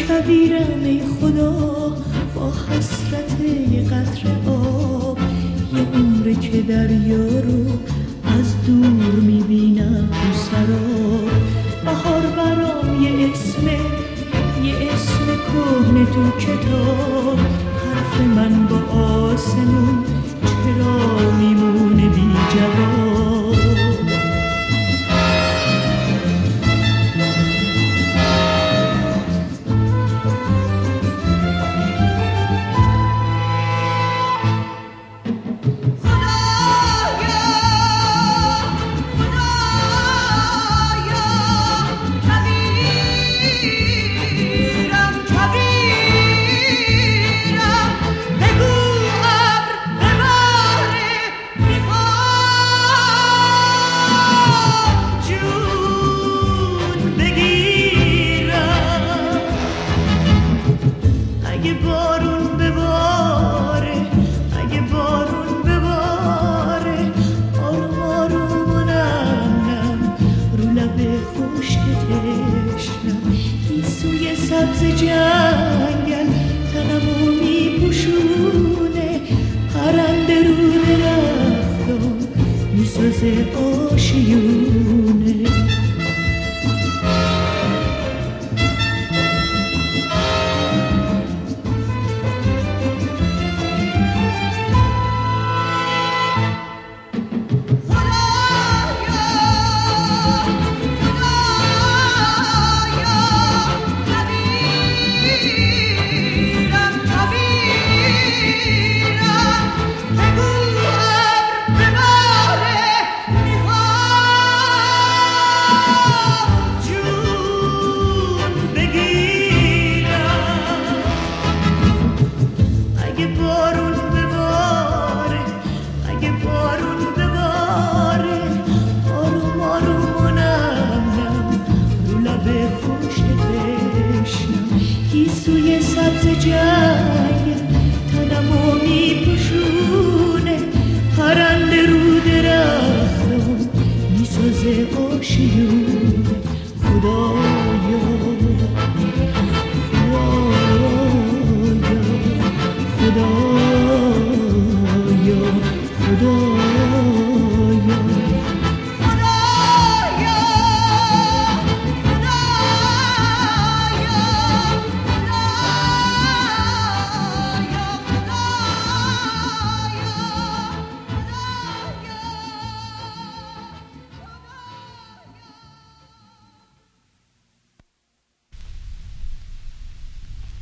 کویرم ای خدا با حسرت یه قطره آب، یه عمره که دریا رو از دور میبینم تو سراب. بهار برام یه اسم کهنه تو کتاب، حرف من با آسمون چرا میمونه بی جواب. سبز جنگل تنمو میپوشونه، پرنده رو درختم میسازه آشیونه. سوی سبز جنگل